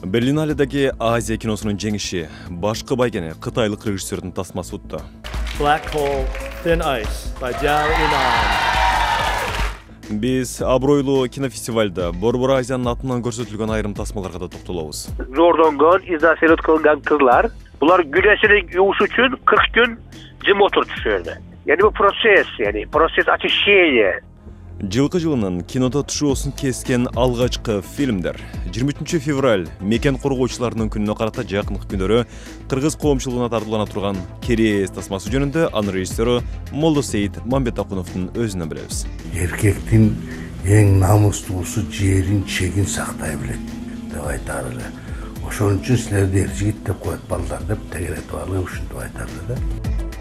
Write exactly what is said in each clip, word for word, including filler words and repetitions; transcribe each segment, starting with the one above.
Берлиналедегі Азия киносунун жеңиши башкы байгени кытайлык режиссердин тасмасы утты. Black Hole, Thin Ice by Jiao Yinan. Биз абройлуу кинофестивалда Борбор Азиянын атынан көрсөтүлгөн айрым тасмаларга да токтолобуз. Зордонгон, изоляциялык кылынган кызлар, булар күнөсүнүн юушу үчүн кырк күн жым отуртушууда. Yani bu proses, yani proses очищения. Жылкы жылынын кинодо тушуусун кескен алгачкы фильмдер жыйырма үчүнчү февраль мекен коргоочуларынын күнүнө карата жакынкы күндөрү кыргыз коомчулугуна тартуулана турган Керес тасмасы жөнүндө анын режиссеру Молдосейит Мамбетакуновдун өзүнөн билебиз. Эркектин эң намустуусу жерин чегин сактай билет деп айтар эле. Ошон үчүн силерди эр жигит деп коет балдар деп тегеретип алып ушинтип айтар эле да.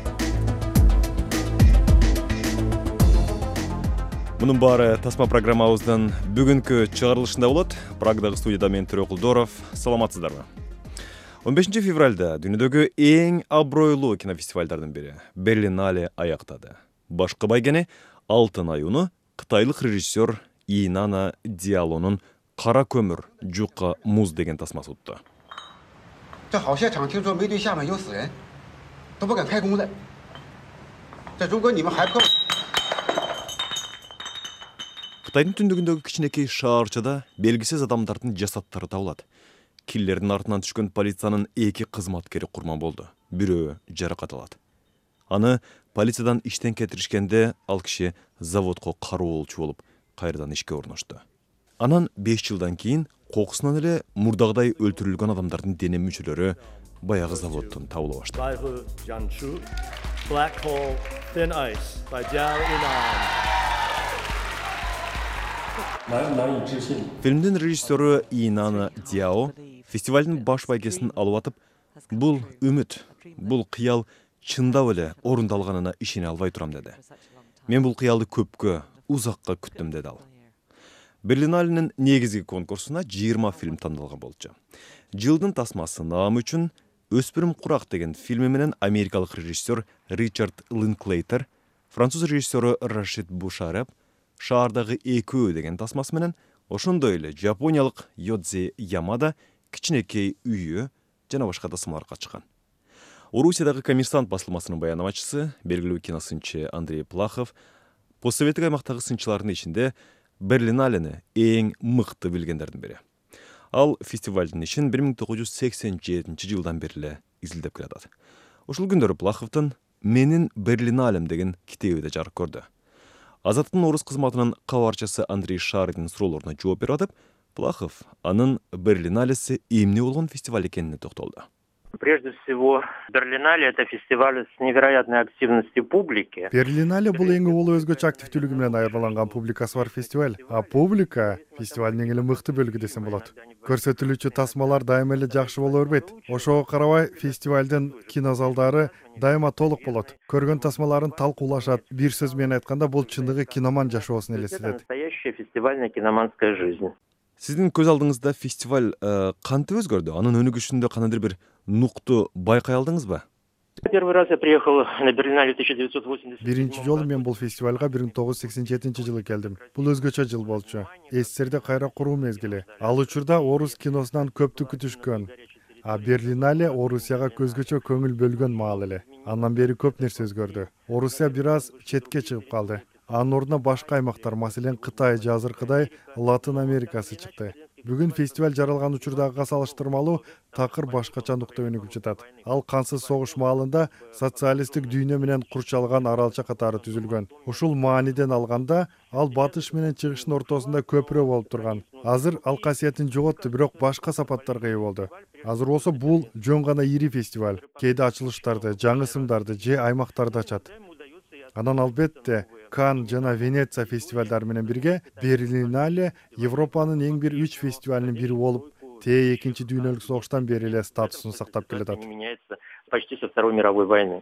Мунун баары тасма программабыздын бүгүнкү чыгарылышында болот. Прагдагы студияда мен Төрө Кулдоров. Саламатсыздарбы? он бешинчи февралда дүйнөдөгү эң абройлуу кинофестивалдардын бири Берлинале аяктады. Башкы байгени Алтын аюуну кытайлык режиссер Инана Диалонун Кара көмүр, жука муз деген тасмасы утты. Кытайдын түндүгүндөгү кичинекей шаарчада белгисиз адамдардын жасаттары табылат. Киллердин артынан түшкөн полициянын эки кызматкери курман болду. Бирөө жаракат алат. Аны полициядан иштен кетиришкенде ал киши заводко кароолчу болуп, кайрадан ишке орношту. Анан беш жылдан кийин кокусунан эле мурдагыдай өлтүрүлгөн адамдардын дене мүчөлөрү баягы заводдон табыла баштады. Black Hole, Thin Ice by Jiao Yinan. Фильмдин режиссеру Инана Диао фестивалдын баш байгесин алып атып, бул үмүт, бул кыял чындап эле орундалганына ишене албай турам деди. Мен бул кыялды көпкө, узакка күттүм деди ал. Берлиналенин негизги конкурсуна жыйырма фильм тандалган болчу. Жылдын тасмасы наамы үчүн Өспүрүм курак деген фильми менен америкалык режиссер Ричард Линклейтер, француз режиссеру Рашид Бушареп, Шаардагы экөө деген тасмасы менен, ошондой эле жапониялык Йодзе Ямада кичинекей үйү жана башка тасмаларга чыккан. Орусиядагы Коммерсант басылмасынын баянамачысы, белгилүү киносынчы Андрей Плахов, постсоветтик аймактагы сынчылардын ичинде Берлиналени эң мыкты билгендердин бири. Ал фестивалдын ишин бир миң тогуз жүз сексен жетинчи жылдан бери эле изилдеп келатат. Ушул күндөрү Плаховдун «Менин Берлиналем» деген китеби да жарык көрдү. Азаттын орус кызматынын кабарчысы Андрей Шарыдын суроолоруна жооп берип атып, Плахов анын Берлиналеси эмне болгон фестиваль экенине токтолду. Прежде всего, Берлинале — это фестиваль с невероятной активностью публики. Берлинале бул эң улуу өзгөчө активдүүлүгү менен айырмаланган публикасы бар фестиваль. А публика фестивалдын эң эле мыкты бөлүгү десем болот. Көрсөтүлүүчү тасмалар дайыма эле жакшы боло бербейт. Ошого карабай фестивалдын кинозалдары дайыма толук болот. Көргөн тасмаларын талкуулашат. Бир сөз менен айтканда, бул чындыгы киноман жашоосун элестетет. Настоящая фестивальная киноманская жизнь. Сиздин көз алдыңызда фестиваль кантип өзгөрдү? Анын өнүгүшүндө кандайдыр бир нукту байкай алдыңызбы? Первый раз я приехал на Берлинале в тысяча девятьсот восемьдесят седьмом Биринчи жолу мен бул фестивалга бир миң тогуз жүз сексен жетинчи жылы келдим. Бул өзгөчө жыл болчу. СССРде кайра куруу мезгили. Ал учурда орус киносунан көптү күтүшкөн. А Берлинале Орусияга көзгөчө көңүл бөлгөн маал эле. Андан бери көп нерсе өзгөрдү. Орусия бир аз четке чыгып калды. Анын ордуна башка аймактар, маселен Кытай, Жазыркыдай, Латын Америкасы чыкты. Бүгүн фестиваль жаралган учурдагыга салыштырмалуу такыр башкача нукта өнүгүп жатат. Ал кансыз согуш маалында социалисттик дүйнө менен курчалган аралча катары түзүлгөн. Ушул мааниден алганда, ал батыш менен чыгыштын ортосунда көпүрө болуп турган. Азыр ал касиетин жоготту, бирок башка сапаттарга ээ болду. Азыр болсо бул жөн гана ири фестиваль. Кээде ачылыштарды, жаңы сымдарды же аймактарды ачат. Анан албетте Кан жана Венеция фестивалдары менен бирге Берлинале Европанын эң бир үч фестивалынын бири болуп, тээ экинчи дүйнөлүк согуштан бери эле статусун сактап келатат. Почти со Второй мировой войны.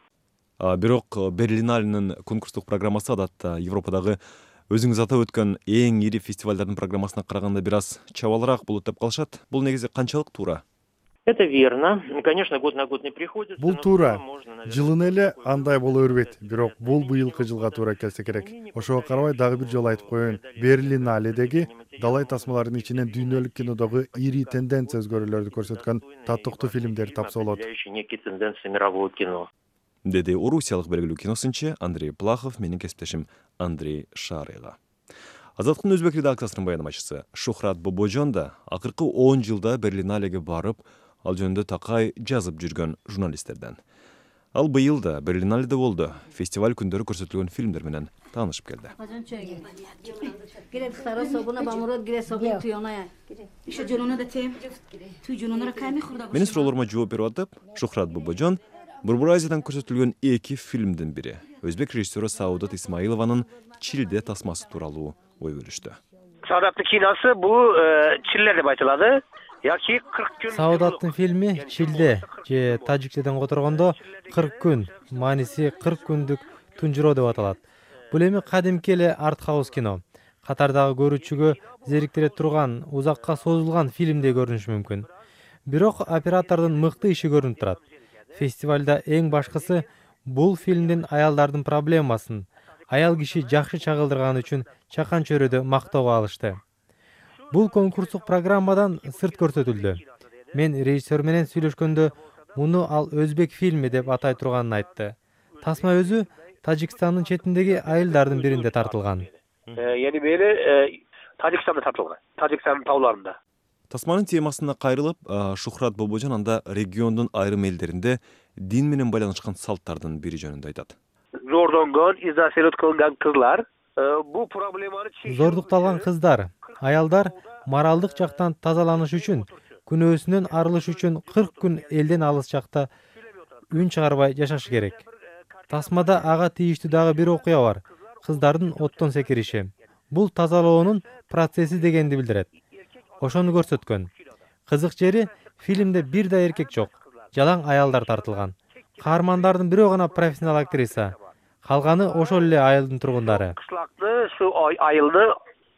Бирок Берлиналенин конкурстук программасы адатта Европадагы өзүңүз атап өткөн эң ири фестивалдардын программасына караганда бир аз чабалыраак болот деп калышат. Бул негизи канчалык туура? Это верно. Конечно, год на год не приходится. Бул туура. Жылына эле андай боло бербейт. Бирок бул быйылкы жылга туура келсе керек. Ошого карабай дагы бир жолу айтып коеюн. Берлиналедеги далай тасмалардын ичинен дүйнөлүк кинодогу ири тенденция өзгөрүүлөрдү көрсөткөн татыктуу фильмдер тапса болот. Некие тенденции мирового кино. Деди орусиялык белгилүү киносунчу Андрей Плахов менин кесиптешим Андрей Шарыга. Азаттыктын өзбек редакциясынын баяндамачысы Шухрат Бобожон да акыркы он жылда Берлиналеге барып, ал жөнүндө такай жазып жүргөн журналисттерден. Ал быйыл да Берлиналеде болду. Фестиваль күндөрү көрсөтүлгөн фильмдер менен таанышып келди. Менин суроолорума жооп берип атып, Шухрат Бобожон Бурбуразиядан көрсөтүлгөн эки фильмдин бири өзбек режиссеру Саудат Исмаилованын Чилде тасмасы тууралуу ой бөлүштү. Саудаттын киносы бул Чилде деп айтылады. Яки кырк күн. Саудаттын фильми Чилде же тажикчеден которгондо кырк күн, мааниси кырк күндүк тунжуроо деп аталат. Бул эми кадимки эле артхаус кино. Катардагы көрүүчүгө зериктире турган, узакка созулган фильмдей көрүнүшү мүмкүн. Бирок оператордун мыкты иши көрүнүп турат. Фестивалда эң башкысы бул фильмдин аялдардын проблемасын, аял киши жакшы чагылдырганы үчүн чакан чөйрөдө мактоого алышты. Бул конкурстук программадан сырт көрсөтүлдү. Мен режиссер менен сүйлөшкөндө муну ал өзбек фильми деп атай турганын айтты. Тасма өзү Тажикстандын четиндеги айылдардын биринде тартылган. Yani böyle Tacikistan'da tartılgan. Tacikistan'ın tavlarında. Тасманын темасына кайрылып, Шухрат Бобожон анда региондун айрым элдеринде дин менен байланышкан салттардын бири жөнүндө айтат. Zorlangan, izasiyet kılıngan kızlar bu problemleri Зордукталган кыздар, аялдар моралдык жактан тазаланыш үчүн, күнөөсүнөн арылыш үчүн кырк күн элден алыс жакта үн чыгарбай жашашы керек. Тасмада ага тийиштүү дагы бир окуя бар. Кыздардын оттон секириши. Бул тазалоонун процесси дегенди билдирет. Ошону көрсөткөн. Кызык жери фильмде бир да эркек жок. Жалаң аялдар тартылган. Каармандардын бирөө гана профессионал актриса. Калганы ошол эле айылдын тургундары. Kışlaklı şu ayıldı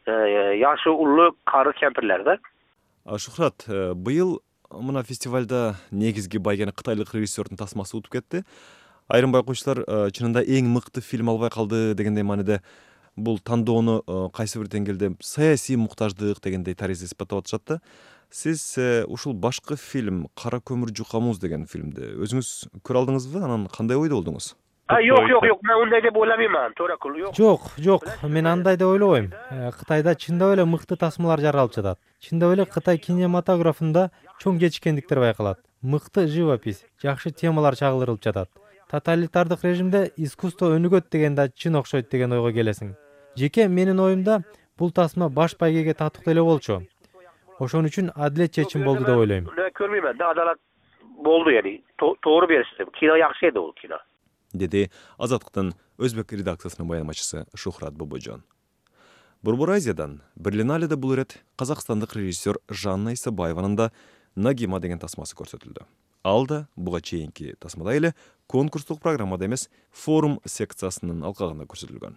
yaşı ullu karı kempirlerde. Шухрат, быйыл мына фестивалда негизги байганы кытайлык режиссердун тасмасы утуп кетти. Айрым байкоочулар чынында эң мыкты фильм албай калды дегендей мааниде бул тандоону кайсы бир деңгээлде саясий муктаждык дегендей тариза испаттап атышат да. Сиз ушул башкы фильм Кара көмүр жука муз деген фильмди өзүңүз көрө алдыңызбы? Анан кандай ойдо болдуңуз? Yok yok yok, ben onday dep oylamayman. To'g'ri qil. Yo'q. Жок, жок, мен андай деп ойлобойм. Кытайда чындап эле мыкты тасмалар жаралып жатат. Чындап эле Кытай кинематографында чоң кечиккендиктер байкалат. Мыкты живопись, жакшы темалар чагылдырылып жатат. Тоталитардык режимде искусство өнүгөт дегенде чын окшойт деген ойго келесиң. Жеке менин оюмда бул тасма баш байгеге татыктуу эле болчу. Ошон үчүн адилет чечим болду деп ойлойм. Көрмөймөн да, адалат болду yani. To'g'ri berishdi. Kino yaxshi edi u kino. Деди Азаттыктын өзбек редакциясынын баяндамачысы Шухрат Бобожон. Бурбуразиядан Берлиналеде бул ирет казакстандык режиссер Жанна Исабаеванын да Нагима деген тасмасы көрсөтүлдү. Ал да буга чейинки тасмада эле конкурстук программада эмес, форум секциясынын алкагында көрсөтүлгөн.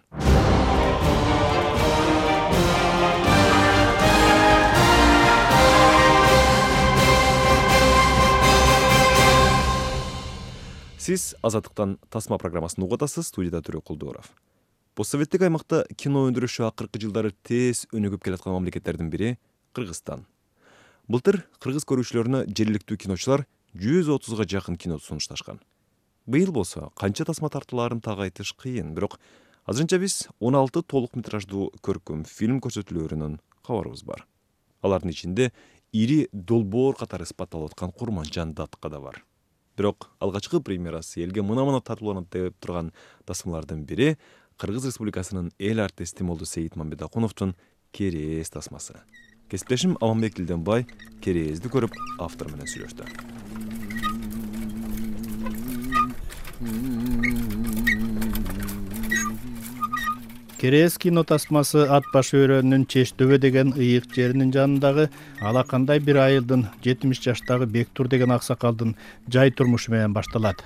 Сиз Азаттыктан тасма программасын угуп атасыз, студияда Түрөк Кулдууров. Постсоветтик аймакта кино өндүрүшү акыркы жылдары тез өнүгүп келаткан мамлекеттердин бири Кыргызстан. Былтыр кыргыз көрүүчүлөрүнө жергиликтүү киночулар жүз отузга жакын кино сунушташкан. Быйыл болсо канча тасма тартууларын так айтыш кыйын, бирок азырынча биз он алты толук метраждуу көркөм фильм көрсөтүүлөрүнүн кабарыбыз бар. Алардын ичинде ири долбоор катары испатталып аткан Курманжан датка да бар. Бирок алгачкы премьерасы элге мына-мына тартууланат деп турган тасмалардын бири Кыргыз Республикасынын эл артисти Молду Сейит Мамбетакуновдун Керез тасмасы. Кесиптешим Аманбек Дилденбай Керезди көрүп автор менен сүйлөштү. Керез кино тасмасы ат баш өрөөнүн Чештөбө деген ыйык жеринин жанындагы алакандай бир айылдын жетимиш жаштагы Бектур деген аксакалдын жай турмушу менен башталат.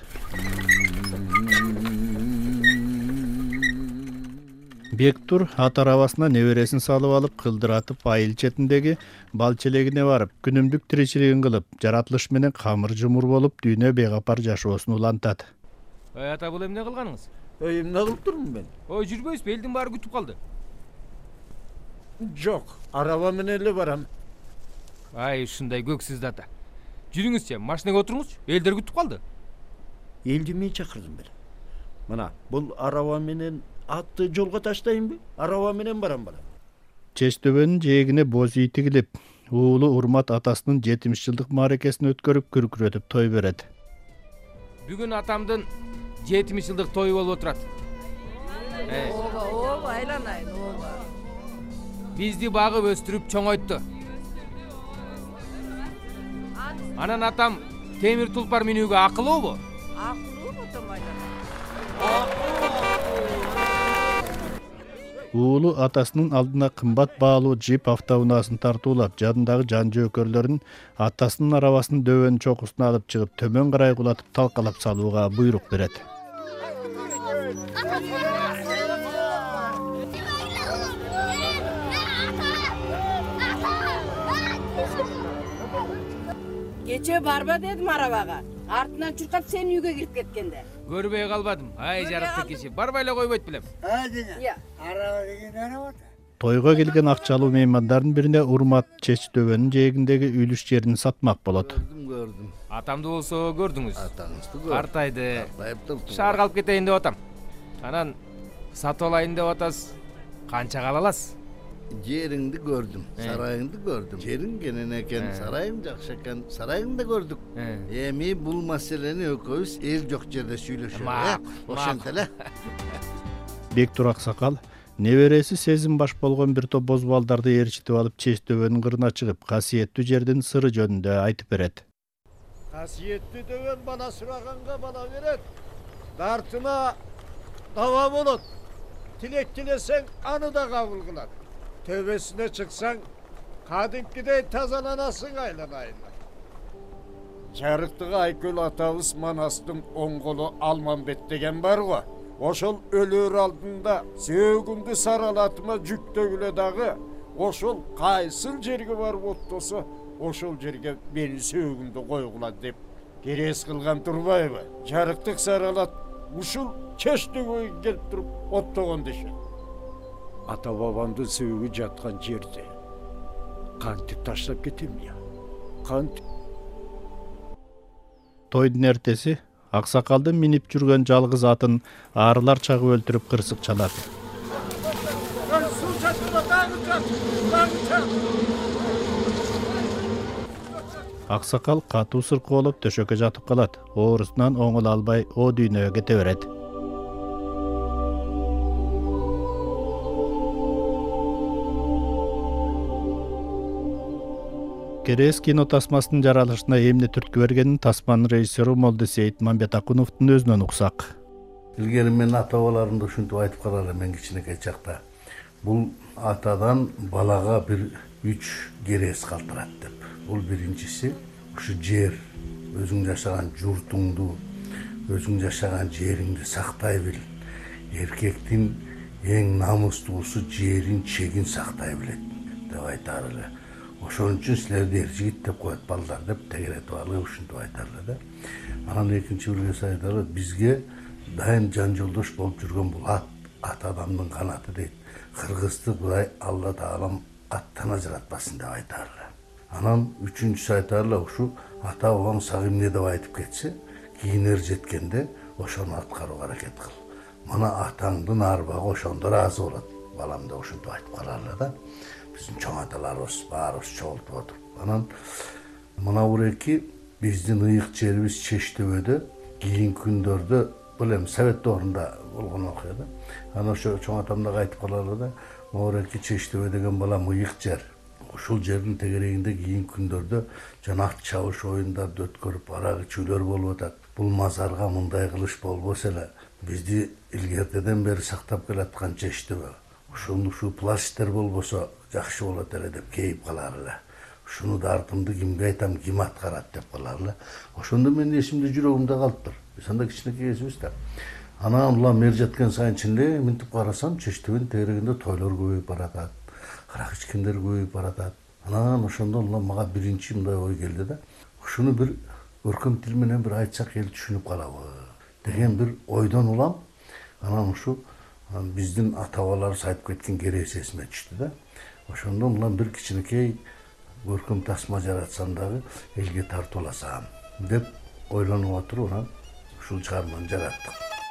Бектур ат арабасына небересин салып алып, кылдыратып айыл четиндеги бал челегине барып, күнүмдүк тиричилигин кылып, жаратылыш менен камыр жумур болуп, дүйнө бейгапар жашоосун улантат. Ой, ата, бул эмне кылганыңыз? Ой, эмне кылып турмун мен? Ой, жүрбөйсүзбү? Элдин баары күтүп калды. Жок, араба менен эле барам. Ай, ушундай көксүз ата. Жүрүңүзчү, машинага отуруңузчу. Элдер күтүп калды. Элди мен чакырдым беле. Мына, бул араба менен атты жолго таштайынбы? Араба менен барам барам. Чеч төбөнүн жээгине боз үй тигилип, уулу Урмат атасынын жетимиш жылдык мааракесин өткөрүп күркүрөтүп той берет. Бүгүн атамдын жетимиш жылдык тою болуп отурат. Ооба, ооба, айланайын, ооба. Бизди багып өстүрүп чоңойтtu. Анан атам темир тулпар минүүгө акылуубу? Акылуу атам айланайын. Уулу атасынын алдына кымбат баалуу джип автоунаасын тартуулап, жадындагы жан жөөкөрлөрүн атасынын арабасынын дөбөнүн чокусуна алып чыгып, төмөн карай кулатып талкалап салууга буйрук берет. Кече барба дедим арабага. Артынан чуркап сен үйгө кирип кеткенде. Көрбөй калбадым. Ай, жарыктык киши. Барбай эле койбойт белем. А, дене. Араба деген араба. Тойго келген акчалуу меймандардын бирине Урмат чеч төбөнүн жээгиндеги үйлүш жерин сатмак болот. Көрдүм, көрдүм. Атамды болсо көрдүңүз. Атаңызды көрдүм. Картайды. Картайыптыр. Шаарга алып кетейин деп атам. Анан сатып алайын деп атасыз. Канчага ала аласыз? Жериңди көрдүм, сарайыңды көрдүм. Жериң кенен экен, сарайың жакшы экен, сарайыңды көрдүк. Эми бул маселени экөөбүз эл жок жерде сүйлөшөлү. Ошентип эле. Бектур Аксакал небереси Сезим баш болгон бир топ боз балдарды ээрчитип алып Чеч төбөнүн кырына чыгып, касиеттүү жердин сыры жөнүндө айтып берет. Касиеттүү деген бала сураганга бала берет. Дартына дава болот. Тилек тилесең, аны да кабыл кылат. Төбесіне чықсаң, кадимкидей тазаланасың айланайын. Жарықтығы Айкөл атабыз Манастың оң колу Алманбет деген бар го. Ошол өлөр алдында сөөгүңдү саралатыма жүктөгүлө дагы, ошол кайсыл жерге барып оттосо, ошол жерге менин сөөгүмдү койгула деп керес кылган турбайбы? Жарықтық саралат ушул чечтөгө келип туруп оттогон дешет. Ата бабамдын сөөгү жаткан жерде кантип таштап кетем я? Кантип? Тойдун эртеси Аксакалдын минип жүргөн жалгыз атын арылар чагып өлтүрүп кырсык чалат. Аксакал катуу сыркоолоп төшөккө жатып калат. Оорусунан оңол албай, о дүйнөгө кете берет. Керес кино тасмасынын жаралышына эмне түрткү бергенин тасманын режиссеру Молдосейит Мамбетакуновдун өзүнөн уксак. Илгери мен ата бабаларымды ушинтип айтып калалы мен кичинекей чакта. Бул атадан балага бир үч керес калтырат деп. Бул биринчиси ушу жер, өзүң жашаган журтуңду, өзүң жашаган жериңди сактай бил. Эркектин эң намустуусу жерин, чегин сактай билет деп айтар эле. Ошон үчүн силерди эр жигит деп коет балдар деп тегеретип алып ушинтип айтарлар да. Анан экинчи бир нерсе айталар, бизге дайым жан жолдош болуп жүргөн бул ат, ат адамдын канаты дейт. Кыргызды Кудай Алла Таалам аттан ажыратпасын деп айтарлар. Анан үчүнчүсү айтарлар, ушу ата бабаң сага эмне деп айтып кетсе, кийинер жеткенде ошону аткарууга аракет кыл. Мына атаңдын арбагы ошондо ыраазы болот. Балам да ушинтип айтып каларлар да. Биздин чоң аталарыбыз баарыбыз чогултуп отуруп. Анан мына буреки биздин ыйык жерибиз Чеч төбөдө кийинки күндөрдө бул эми совет доорунда болгон окуя да. Анан ошо чоң атам дагы айтып каларлар да, моуреки Чеч төбө деген балам ыйык жер. Ушул жердин тегерегинде кийинки күндөрдө жана ат чабыш оюндарды өткөрүп, арак ичүүлөр болуп атат. Бул мазарга мындай кылыш болбосо эле бизди илгертеден бери сактап келаткан Чеч төбө. Ушуну ушу пластиктер болбосо жакшы болот эле деп кейип калар эле. Ушуну да артымды кимге айтам, ким аткарат деп калар эле. Ошондо менин эсимде жүрөгүмдө калыптыр. Биз анда кичинекей кезибиз да. Анан улам эр жеткен сайын чынле мынтип карасам, Чеч төбөнүн тегерегинде тойлор көбөйүп баратат. Арак ичкендер көбөйүп баратат. Анан ошондо улам мага биринчи мындай ой келди да. Ушуну бир өркөм тил менен бир айтсак эл түшүнүп калабы деген бир ойдон улам. Анан ушу биздин ата бабаларыбыз айтып кеткен керес эсиме түштү да. ошондо мына бир кичинекей көркөм тасма жаратсам дагы элге тартып аласам деп ойлонуп отуруп анан ушул чыгарманы жараттык.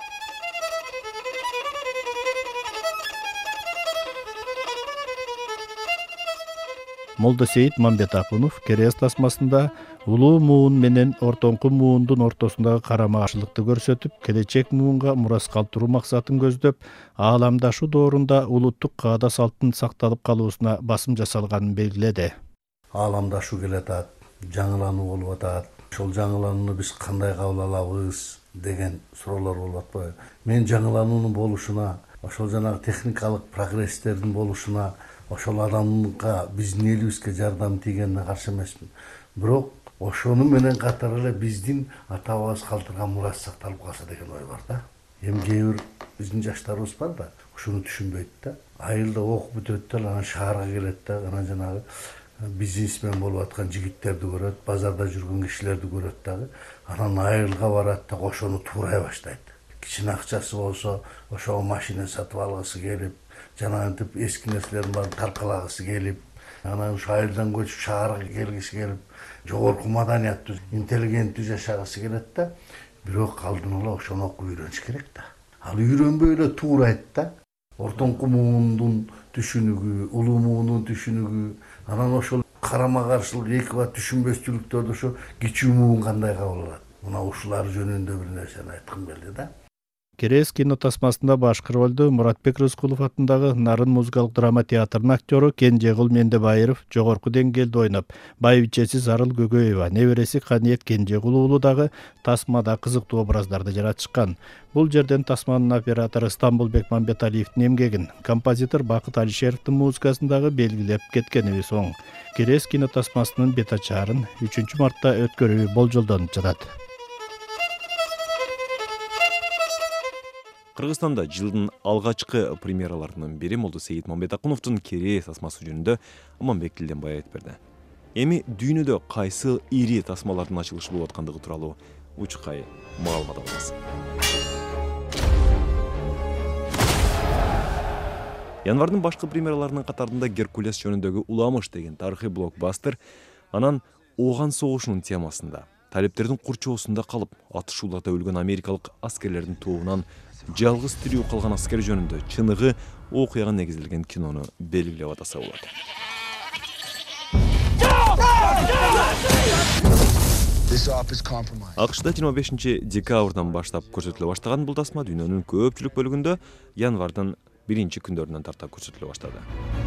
Молдосейит Мамбетакунов Керес тасмасында улуу муун менен ортоңку муундун ортосундагы карама каршылыкты көрсөтүп, келечек муунга мурас калтыруу максатын көздөп, ааламдашуу доорунда улуттук каада салттын сакталып калуусуна басым жасалганын белгиледи. Ааламдашуу келатат, жаңылануу болуп атат. Ошол жаңыланууну биз кандай кабыл алабыз деген суроолор болуп атпайбы? Мен жаңылануунун болушуна, ошол жанагы техникалык прогресстердин болушуна, ошол адамга биздин элибизге жардам тийгенине каршы эмесмин. Бирок ошону менен катар эле биздин ата бабабыз калтырган мурас сакталып калса деген ой бар да. Эми кээ бир биздин жаштарыбыз бар да, ушуну түшүнбөйт да. Айылда окуп бүтөт да, анан шаарга келет да, анан жанагы бизнесмен болуп аткан жигиттерди көрөт, базарда жүргөн кишилерди көрөт дагы, анан айылга барат да ошону туурай баштайт. Кичине акчасы болсо, ошого машина сатып алгысы келип, жанагынтип эски нерселердин баарын таркалагысы келип, анан ушу айылдан көчүп шаарга келгиси келип, жогорку маданияттуу, интеллигенттүү жашагысы келет да, бирок алдын ала ошону окуп үйрөнүш керек да. Ал үйрөнбөй эле туурайт да. Ортоңку муундун түшүнүгү, улуу муундун түшүнүгү, анан ошол карама каршылык эки бат түшүнбөстүүлүктөрдү ошо кичүү муун кандай кабыл алат? Мына ушулар жөнүндө бир нерсени айткым келди да. Керес кино тасмасында башкы ролду Муратбек Рыскулов атындагы Нарын музыкалык драма театрынын актёру Кенжегул Мендебайыров жогорку деңгээлде ойноп, байбичеси Зарыл Гөгөева, небереси Каниет Кенжегул уулу дагы тасмада кызыктуу образдарды жаратышкан. Бул жерден тасманын оператору Стамбулбек Мамбеталиевдин эмгегин композитор Бакыт Алишеровдун музыкасын дагы белгилеп кеткенибиз оң. Керес кино тасмасынын бет ачаарын үчүнчү мартта өткөрүү болжолдонуп жатат. Кыргызстанда жылдын алгачкы премьераларынын бири Молдосейит Мамбетакуновдун Керес тасмасы жөнүндө Аманбек Тилденбай айтып берди. Эми дүйнөдө кайсы ири тасмалардын ачылышы болуп аткандыгы тууралуу учкай маалымат алабыз. Январдын башкы премьераларынын катарында Геркулес жөнүндөгү Уламыш деген тарыхый блокбастер, анан Ооган согушунун темасында талептердин курчоосунда калып, атышууларда өлгөн америкалык аскерлердин тобунан жалгыз тирүү калган аскер жөнүндө чыныгы окуяга негизделген кинону белгилеп атаса болот. АКШда жыйырма бешинчи декабрдан баштап көрсөтүлө баштаган бул тасма дүйнөнүн көпчүлүк бөлүгүндө январдын биринчи күндөрүнөн тарта көрсөтүлө баштады.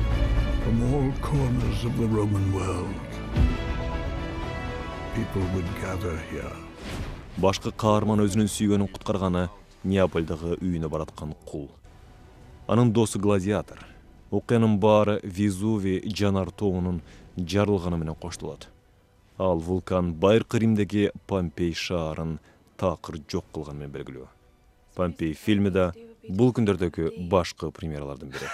Башкы каарман өзүнүн сүйгөнүн куткарганы Неаполдагы үйүнө бараткан кул. Анын досу Гладиатор. Окуянын баары Везувий жанар тоонун жарылганы менен коштолот. Ал вулкан байыркы Римдеги Помпей шаарын такыр жок кылганы менен белгилүү. Помпей фильми да бул күндөрдөгү башкы премьералардын бири.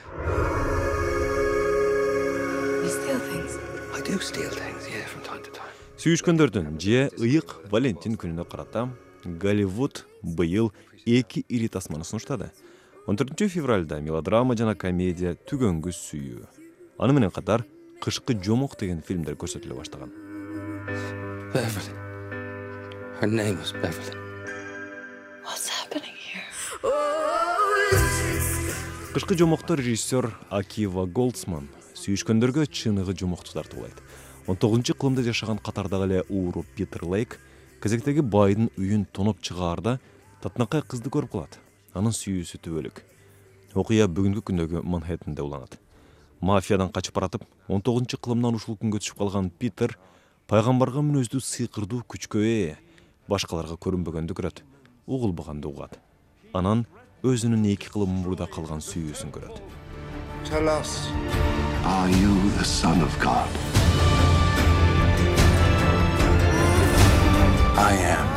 Сүйүшкөндөрдүн же ыйык Валентин күнүнө карата Голливуд быйыл эки ири тасманы сунуштады. он төртүнчү февралда мелодрама жана комедия Түгөнгү сүйүү. Аны менен катар Кышкы жомок деген фильмдер көрсөтүлө баштаган. Beverly. Her name was Beverly. What's happening here? Кышкы жомокто режиссер Акива Голдсман сүйүшкөндөргө чыныгы жомокту тартуулайт. он тогузунчу кылымда жашаган катардагы эле ууру Питер Лейк кезектеги байдын үйүн тоноп чыгаарда татынакай кызды көрүп калат. Анын сүйүүсү түбөлүк. Окуя бүгүнкү күндөгү Манхэттенде уланат. Мафиядан качып баратып, он тогузунчу кылымдан ушул күнгө түшүп калган Питер пайгамбарга мүнөздүү сыйкырдуу күчкө ээ, башкаларга көрүнбөгөндү көрөт, угулбаганды угат. Анан өзүнүн эки кылым мурда калган сүйүүсүн көрөт. Tell us. Are you the son of God? I am.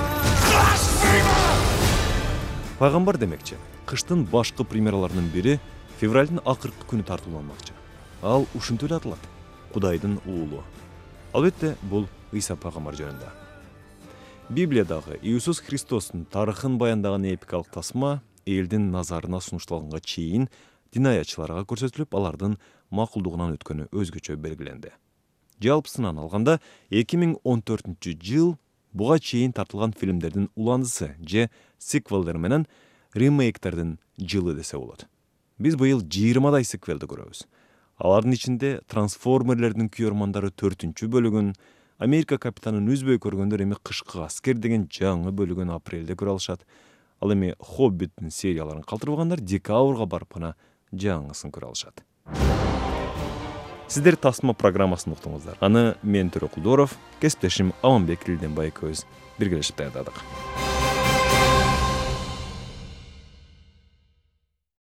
Пайгамбар демекчи, кыштын башкы премьераларынын бири февралдын акыркы күнү тартууланмакчы. Ал ушинтип эле аталат. Кудайдын уулу. Албетте, бул Ыйса пайгамбар жөнүндө. Библиядагы Иисус Христостун тарыхын баяндаган эпикалык тасма элдин назарына сунушталганга чейин дин аятчыларга көрсөтүлүп, алардын макулдугунан өткөнү өзгөчө белгиленди. Жалпысынан алганда эки миң он төртүнчү жыл буга чейин тартылган фильмдердин уландысы же сиквелдер менен ремейктердин жылы десе болот. Биз быйыл жыйырмадай сиквелди көрөбүз. Алардын ичинде Трансформерлердин күйөрмандары төртүнчү бөлүгүн, Америка капитанын үзбөй көргөндөр эми Кышкы аскер деген жаңы бөлүгүн апрелде көрө алышат. Ал эми Хоббиттин серияларын калтырбагандар декабрга барып гана жаңысын көрө алышат. Сиздер тасма программасын уктуңуздар. Аны мен Төрөкулдоров, кесиптешим Аманбек Илденбай экөөбүз биргелешип даярдадык.